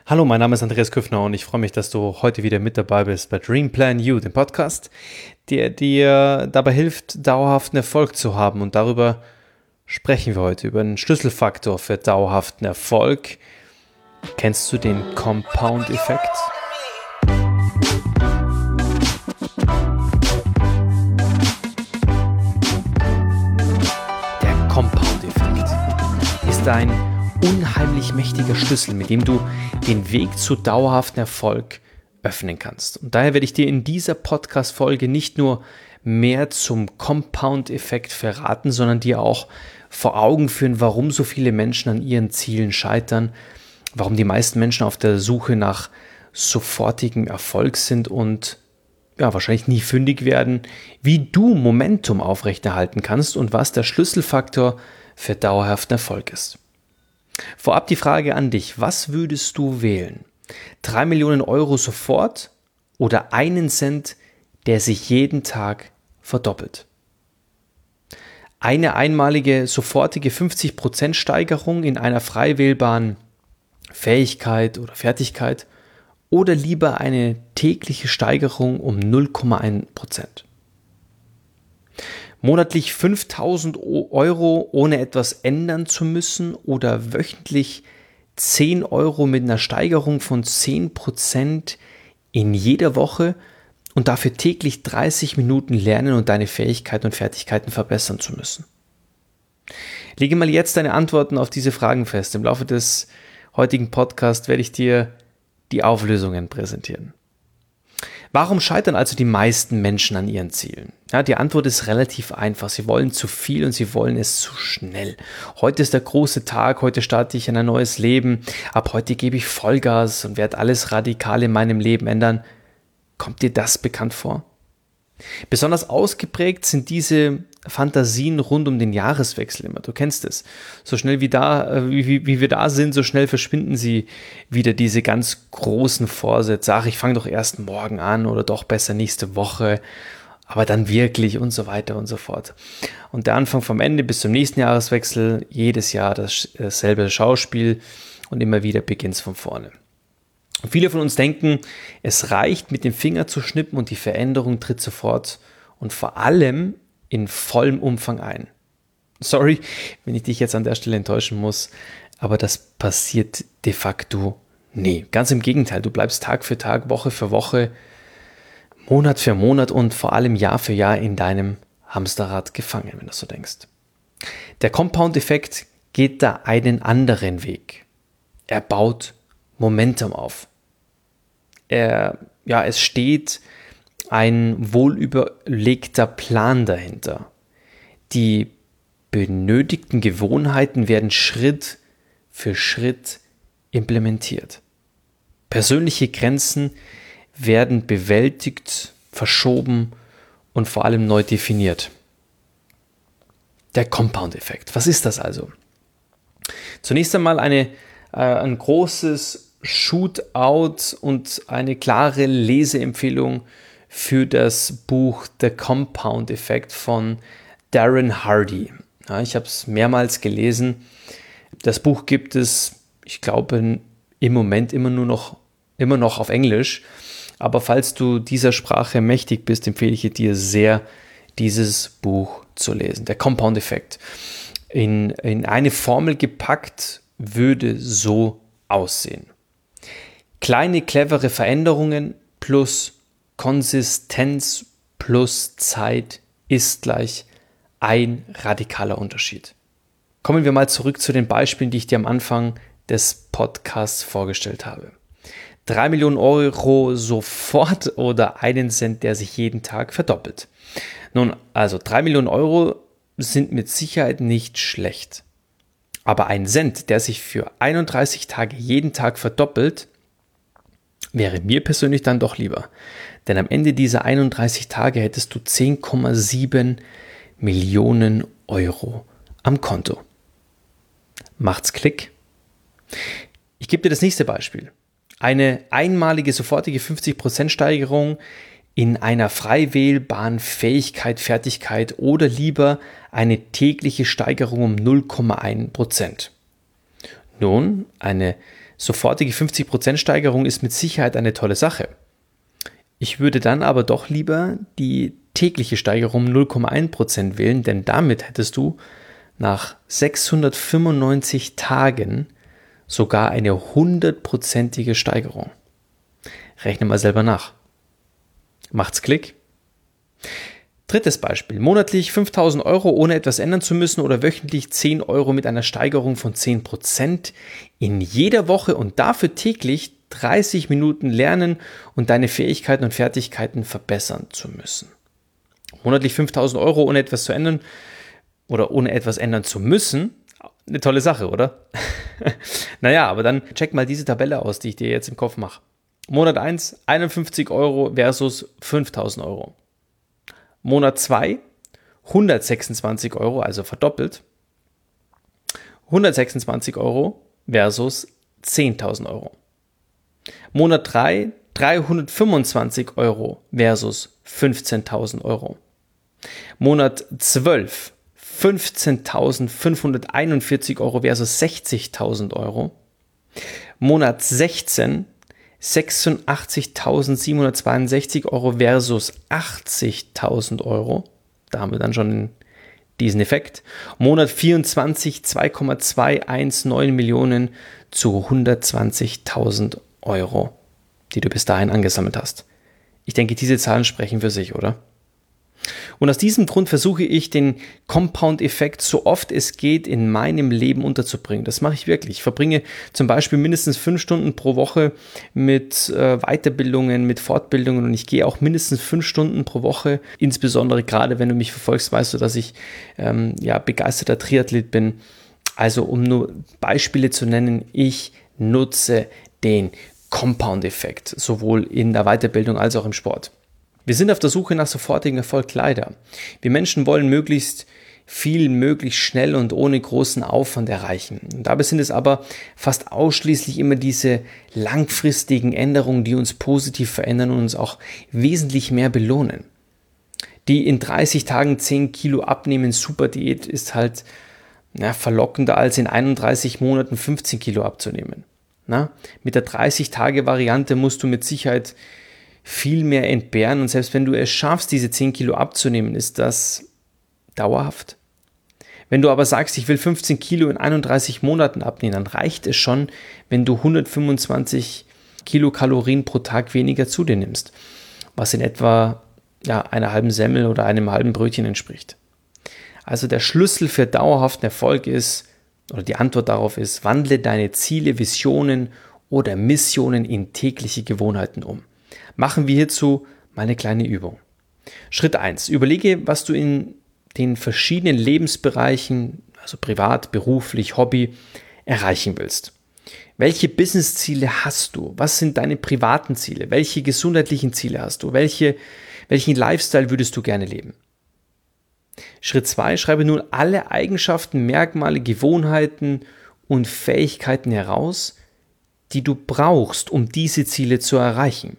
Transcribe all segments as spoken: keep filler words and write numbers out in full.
Hallo, mein Name ist Andreas Küffner und ich freue mich, dass du heute wieder mit dabei bist bei Dream Plan You, dem Podcast, der dir dabei hilft, dauerhaften Erfolg zu haben. Und darüber sprechen wir heute, über einen Schlüsselfaktor für dauerhaften Erfolg. Kennst du den Compound-Effekt? Der Compound-Effekt ist ein unheimlich mächtiger Schlüssel, mit dem du den Weg zu dauerhaften Erfolg öffnen kannst. Und daher werde ich dir in dieser Podcast-Folge nicht nur mehr zum Compound-Effekt verraten, sondern dir auch vor Augen führen, warum so viele Menschen an ihren Zielen scheitern, warum die meisten Menschen auf der Suche nach sofortigem Erfolg sind und ja, wahrscheinlich nie fündig werden, wie du Momentum aufrechterhalten kannst und was der Schlüsselfaktor für dauerhaften Erfolg ist. Vorab die Frage an dich, was würdest du wählen? Drei Millionen Euro sofort oder einen Cent, der sich jeden Tag verdoppelt? Eine einmalige, sofortige fünfzig Prozent Steigerung in einer frei wählbaren Fähigkeit oder Fertigkeit oder lieber eine tägliche Steigerung um null Komma eins Prozent? Monatlich fünftausend Euro, ohne etwas ändern zu müssen, oder wöchentlich zehn Euro mit einer Steigerung von zehn Prozent in jeder Woche und dafür täglich dreißig Minuten lernen und deine Fähigkeiten und Fertigkeiten verbessern zu müssen. Lege mal jetzt deine Antworten auf diese Fragen fest. Im Laufe des heutigen Podcasts werde ich dir die Auflösungen präsentieren. Warum scheitern also die meisten Menschen an ihren Zielen? Ja, die Antwort ist relativ einfach. Sie wollen zu viel und sie wollen es zu schnell. Heute ist der große Tag, heute starte ich in ein neues Leben. Ab heute gebe ich Vollgas und werde alles radikal in meinem Leben ändern. Kommt dir das bekannt vor? Besonders ausgeprägt sind diese Fantasien rund um den Jahreswechsel immer. Du kennst es. So schnell wie, da, wie, wie, wie wir da sind, so schnell verschwinden sie wieder, diese ganz großen Vorsätze. Ach, ich fange doch erst morgen an oder doch besser nächste Woche, aber dann wirklich und so weiter und so fort. Und der Anfang vom Ende bis zum nächsten Jahreswechsel, jedes Jahr dasselbe Schauspiel und immer wieder beginnt es von vorne. Und viele von uns denken, es reicht, mit dem Finger zu schnippen und die Veränderung tritt sofort und vor allem in vollem Umfang ein. Sorry, wenn ich dich jetzt an der Stelle enttäuschen muss, aber das passiert de facto nie. Ganz im Gegenteil, du bleibst Tag für Tag, Woche für Woche, Monat für Monat und vor allem Jahr für Jahr in deinem Hamsterrad gefangen, wenn du so denkst. Der Compound-Effekt geht da einen anderen Weg. Er baut Momentum auf. Er, ja, es steht ein wohlüberlegter Plan dahinter. Die benötigten Gewohnheiten werden Schritt für Schritt implementiert. Persönliche Grenzen werden bewältigt, verschoben und vor allem neu definiert. Der Compound-Effekt. Was ist das also? Zunächst einmal eine, äh, ein großes Shootout und eine klare Leseempfehlung für das Buch The Compound Effect von Darren Hardy. Ja, ich habe es mehrmals gelesen. Das Buch gibt es, ich glaube, im Moment immer nur noch, immer noch auf Englisch. Aber falls du dieser Sprache mächtig bist, empfehle ich dir sehr, dieses Buch zu lesen. Der Compound Effekt. In, in eine Formel gepackt würde so aussehen. Kleine, clevere Veränderungen plus Konsistenz plus Zeit ist gleich ein radikaler Unterschied. Kommen wir mal zurück zu den Beispielen, die ich dir am Anfang des Podcasts vorgestellt habe. Drei Millionen Euro sofort oder einen Cent, der sich jeden Tag verdoppelt. Nun, also drei Millionen Euro sind mit Sicherheit nicht schlecht. Aber ein Cent, der sich für einunddreißig Tage jeden Tag verdoppelt, wäre mir persönlich dann doch lieber. Denn am Ende dieser einunddreißig Tage hättest du zehn Komma sieben Millionen Euro am Konto. Macht's Klick? Ich gebe dir das nächste Beispiel. Eine einmalige, sofortige fünfzig Prozent Steigerung in einer frei wählbaren Fähigkeit, Fertigkeit oder lieber eine tägliche Steigerung um null Komma eins Prozent. Nun, eine sofortige fünfzig Prozent Steigerung ist mit Sicherheit eine tolle Sache. Ich würde dann aber doch lieber die tägliche Steigerung null Komma eins Prozent wählen, denn damit hättest du nach sechshundertfünfundneunzig Tagen sogar eine hundertprozentige Steigerung. Rechne mal selber nach. Macht's Klick? Drittes Beispiel. Monatlich fünftausend Euro, ohne etwas ändern zu müssen, oder wöchentlich zehn Euro mit einer Steigerung von zehn Prozent in jeder Woche und dafür täglich dreißig Minuten lernen und deine Fähigkeiten und Fertigkeiten verbessern zu müssen. Monatlich fünftausend Euro, ohne etwas zu ändern oder ohne etwas ändern zu müssen. Eine tolle Sache, oder? Naja, aber dann check mal diese Tabelle aus, die ich dir jetzt im Kopf mache. Monat eins, einundfünfzig Euro versus fünftausend Euro. Monat zwei, hundertsechsundzwanzig Euro, also verdoppelt. hundertsechsundzwanzig Euro versus zehntausend Euro. Monat drei, dreihundertfünfundzwanzig Euro versus fünfzehntausend Euro. Monat zwölf, fünfzehntausendfünfhunderteinundvierzig Euro versus sechzigtausend Euro. Monat sechzehn, sechsundachtzigtausendsiebenhundertzweiundsechzig Euro versus achtzigtausend Euro. Da haben wir dann schon diesen Effekt. Monat vierundzwanzig, zwei Komma zweihundertneunzehn Millionen zu hundertzwanzigtausend Euro, die du bis dahin angesammelt hast. Ich denke, diese Zahlen sprechen für sich, oder? Und aus diesem Grund versuche ich, den Compound-Effekt so oft es geht in meinem Leben unterzubringen. Das mache ich wirklich. Ich verbringe zum Beispiel mindestens fünf Stunden pro Woche mit äh, Weiterbildungen, mit Fortbildungen, und ich gehe auch mindestens fünf Stunden pro Woche. Insbesondere gerade, wenn du mich verfolgst, weißt du, dass ich ähm, ja, begeisterter Triathlet bin. Also um nur Beispiele zu nennen, ich nutze den Compound-Effekt, sowohl in der Weiterbildung als auch im Sport. Wir sind auf der Suche nach sofortigem Erfolg leider. Wir Menschen wollen möglichst viel, möglichst schnell und ohne großen Aufwand erreichen. Und dabei sind es aber fast ausschließlich immer diese langfristigen Änderungen, die uns positiv verändern und uns auch wesentlich mehr belohnen. Die in dreißig Tagen zehn Kilo abnehmen Superdiät ist halt ja, verlockender als in einunddreißig Monaten fünfzehn Kilo abzunehmen. Na, mit der dreißig-Tage-Variante musst du mit Sicherheit viel mehr entbehren, und selbst wenn du es schaffst, diese zehn Kilo abzunehmen, ist das dauerhaft. Wenn du aber sagst, ich will fünfzehn Kilo in einunddreißig Monaten abnehmen, dann reicht es schon, wenn du hundertfünfundzwanzig Kilokalorien pro Tag weniger zu dir nimmst, was in etwa ja, einer halben Semmel oder einem halben Brötchen entspricht. Also der Schlüssel für dauerhaften Erfolg ist, oder die Antwort darauf ist, wandle deine Ziele, Visionen oder Missionen in tägliche Gewohnheiten um. Machen wir hierzu mal eine kleine Übung. Schritt eins. Überlege, was du in den verschiedenen Lebensbereichen, also privat, beruflich, Hobby, erreichen willst. Welche Business-Ziele hast du? Was sind deine privaten Ziele? Welche gesundheitlichen Ziele hast du? Welche, welchen Lifestyle würdest du gerne leben? Schritt zwei. Schreibe nun alle Eigenschaften, Merkmale, Gewohnheiten und Fähigkeiten heraus, die du brauchst, um diese Ziele zu erreichen.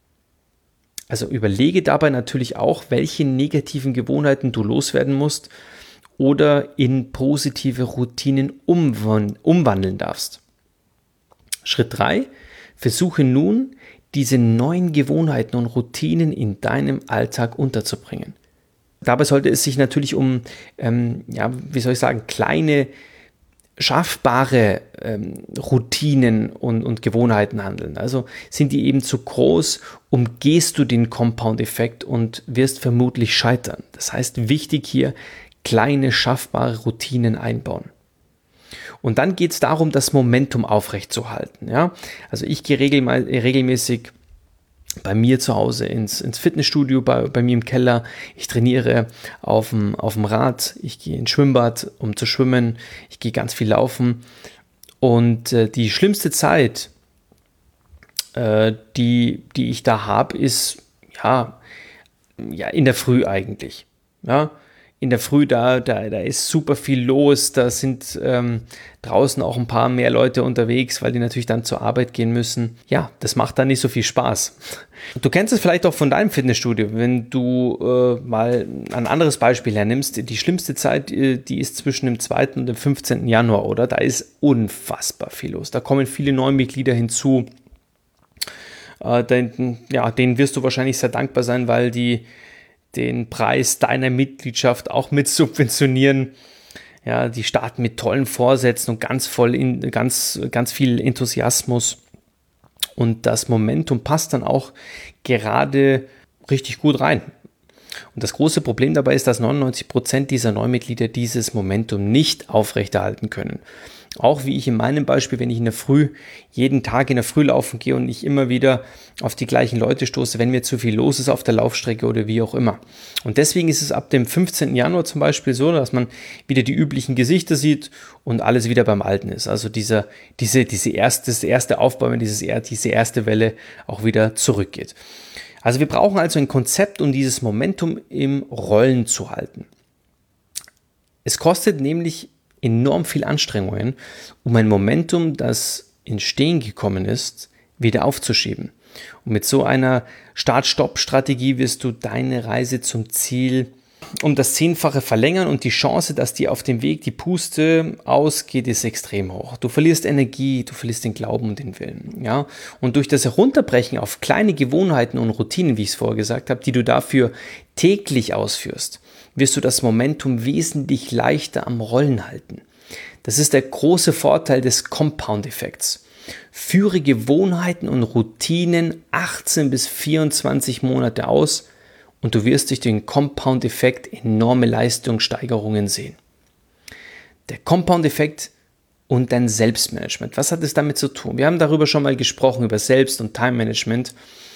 Also überlege dabei natürlich auch, welche negativen Gewohnheiten du loswerden musst oder in positive Routinen umwandeln darfst. Schritt drei. Versuche nun, diese neuen Gewohnheiten und Routinen in deinem Alltag unterzubringen. Dabei sollte es sich natürlich um, ähm, ja, wie soll ich sagen, kleine, schaffbare ähm, Routinen und, und Gewohnheiten handeln. Also sind die eben zu groß, umgehst du den Compound-Effekt und wirst vermutlich scheitern. Das heißt, wichtig hier, kleine, schaffbare Routinen einbauen. Und dann geht es darum, das Momentum aufrechtzuerhalten. Ja? Also ich gehe regelmä- regelmäßig bei mir zu Hause ins, ins Fitnessstudio, bei, bei mir im Keller. Ich trainiere auf dem, auf dem Rad, ich gehe ins Schwimmbad, um zu schwimmen, ich gehe ganz viel laufen. Und äh, die schlimmste Zeit, äh, die, die ich da habe, ist ja, ja in der Früh eigentlich. Ja? in der Früh, da, da, da ist super viel los, da sind ähm, draußen auch ein paar mehr Leute unterwegs, weil die natürlich dann zur Arbeit gehen müssen. Ja, das macht dann nicht so viel Spaß. Du kennst es vielleicht auch von deinem Fitnessstudio, wenn du äh, mal ein anderes Beispiel hernimmst. Die schlimmste Zeit, die ist zwischen dem zweiten und dem fünfzehnten Januar, oder? Da ist unfassbar viel los. Da kommen viele neue Mitglieder hinzu. Äh, den, ja, denen wirst du wahrscheinlich sehr dankbar sein, weil die den Preis deiner Mitgliedschaft auch mit subventionieren. Ja, die starten mit tollen Vorsätzen und ganz voll in, ganz, ganz viel Enthusiasmus. Und das Momentum passt dann auch gerade richtig gut rein. Und das große Problem dabei ist, dass neunundneunzig Prozent dieser Neumitglieder dieses Momentum nicht aufrechterhalten können. Auch wie ich in meinem Beispiel, wenn ich in der Früh, jeden Tag in der Früh laufen gehe und ich immer wieder auf die gleichen Leute stoße, wenn mir zu viel los ist auf der Laufstrecke oder wie auch immer. Und deswegen ist es ab dem fünfzehnten Januar zum Beispiel so, dass man wieder die üblichen Gesichter sieht und alles wieder beim Alten ist. Also dieser, diese, diese erste, das erste Aufbäumen, dieses, diese erste Welle auch wieder zurückgeht. Also wir brauchen also ein Konzept, um dieses Momentum im Rollen zu halten. Es kostet nämlich enorm viel Anstrengungen, um ein Momentum, das ins Stehen gekommen ist, wieder aufzuschieben. Und mit so einer Start-Stopp-Strategie wirst du deine Reise zum Ziel um das Zehnfache verlängern und die Chance, dass dir auf dem Weg die Puste ausgeht, ist extrem hoch. Du verlierst Energie, du verlierst den Glauben und den Willen. Ja? Und durch das Herunterbrechen auf kleine Gewohnheiten und Routinen, wie ich es vorher gesagt habe, die du dafür täglich ausführst, wirst du das Momentum wesentlich leichter am Rollen halten. Das ist der große Vorteil des Compound-Effekts. Führe Gewohnheiten und Routinen achtzehn bis vierundzwanzig Monate aus und du wirst durch den Compound-Effekt enorme Leistungssteigerungen sehen. Der Compound-Effekt und dein Selbstmanagement. Was hat es damit zu tun? Wir haben darüber schon mal gesprochen, über Selbst- und Time-Management.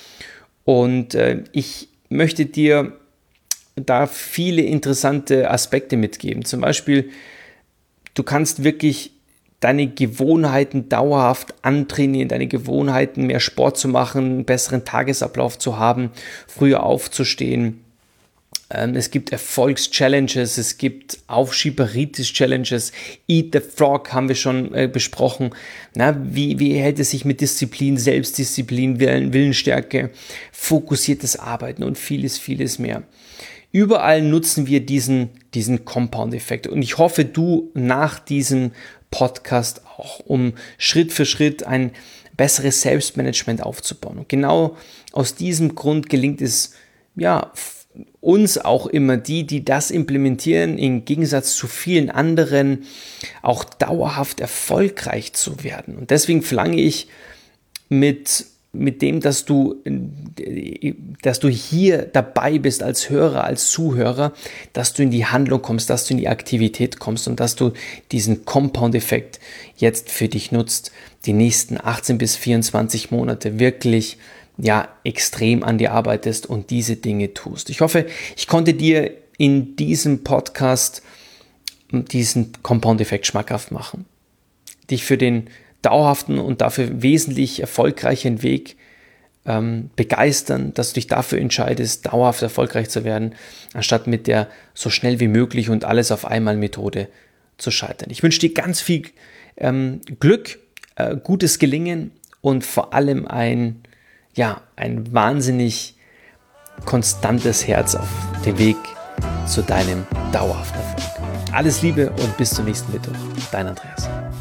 Und äh, ich möchte dir da viele interessante Aspekte mitgeben. Zum Beispiel, du kannst wirklich deine Gewohnheiten dauerhaft antrainieren, deine Gewohnheiten, mehr Sport zu machen, einen besseren Tagesablauf zu haben, früher aufzustehen. Ähm, es gibt Erfolgs-Challenges, es gibt Aufschieberitis-Challenges, Eat the Frog haben wir schon äh, besprochen. Na, wie, wie hält es sich mit Disziplin, Selbstdisziplin, Willen, Willensstärke, fokussiertes Arbeiten und vieles, vieles mehr. Überall nutzen wir diesen, diesen Compound-Effekt und ich hoffe, du nach diesem Podcast auch, um Schritt für Schritt ein besseres Selbstmanagement aufzubauen. Und genau aus diesem Grund gelingt es ja uns auch immer, die, die das implementieren, im Gegensatz zu vielen anderen auch dauerhaft erfolgreich zu werden. Und deswegen verlange ich mit mit dem, dass du, dass du hier dabei bist als Hörer, als Zuhörer, dass du in die Handlung kommst, dass du in die Aktivität kommst und dass du diesen Compound-Effekt jetzt für dich nutzt, die nächsten achtzehn bis vierundzwanzig Monate wirklich ja extrem an dir arbeitest und diese Dinge tust. Ich hoffe, ich konnte dir in diesem Podcast diesen Compound-Effekt schmackhaft machen, dich für den dauerhaften und dafür wesentlich erfolgreichen Weg ähm, begeistern, dass du dich dafür entscheidest, dauerhaft erfolgreich zu werden, anstatt mit der so schnell wie möglich und alles auf einmal Methode zu scheitern. Ich wünsche dir ganz viel ähm, Glück, äh, gutes Gelingen und vor allem ein, ja, ein wahnsinnig konstantes Herz auf dem Weg zu deinem dauerhaften Erfolg. Alles Liebe und bis zum nächsten Mittwoch. Dein Andreas.